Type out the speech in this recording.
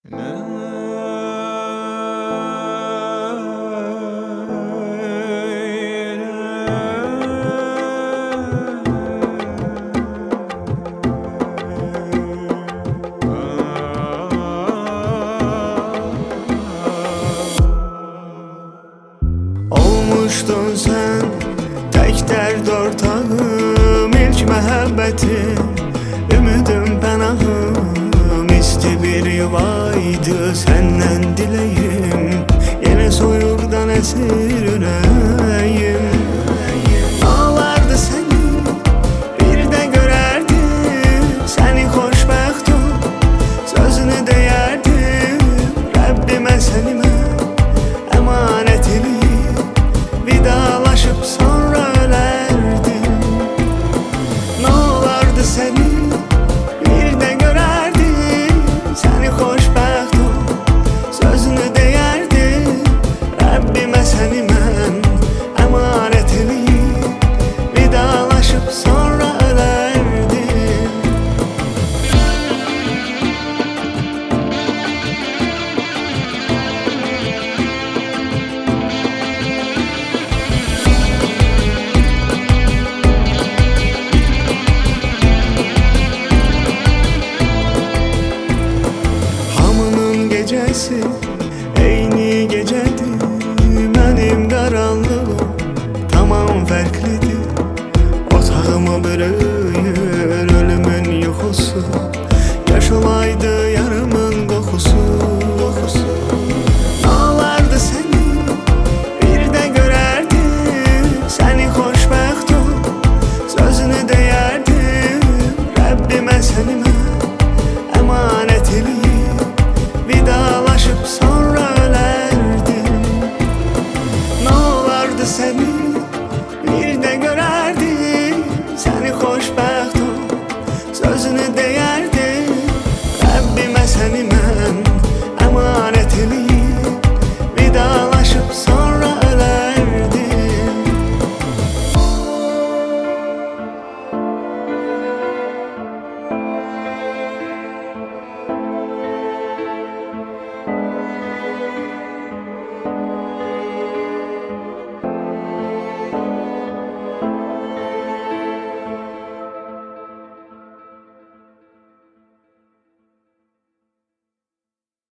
Olmuştun sen tek dert ortağım, ilk məhəbbətim, ümidim pənahım. İsti bir yuvaydı senden dileyim, yine soyuqdan əsir ürəyim. Ağlardı səni bir də görərdim, səni xoşbəxt ol sözünü deyərdim. Rəbbimə səni mən əmanət eləyim, vidalaşıp sonra ölerdim. Ne olardı seni bir de görerdim, seni xoşbəxt ol sözünü deyərdim. Rabbime seni mən əmanət eləyim, vidalaşıp sonra ölerdim. Gecesi eyni gecedir, benim karanlığım tamam farklıdır. Otağımı bürüyür ölümün yuxusu, yaş olaydı yarımın qoxusu. Ağlardı seni bir də görərdim, səni xoşbəxt ol sözünü deyərdim. Rəbbimə səni mən əmanət eləyim, vidalaşıp sonra ölerdim. Ne olardı seni bir de görerdim, seni xoşbəxt ol sözünü deyərdim. Rabbime səni mən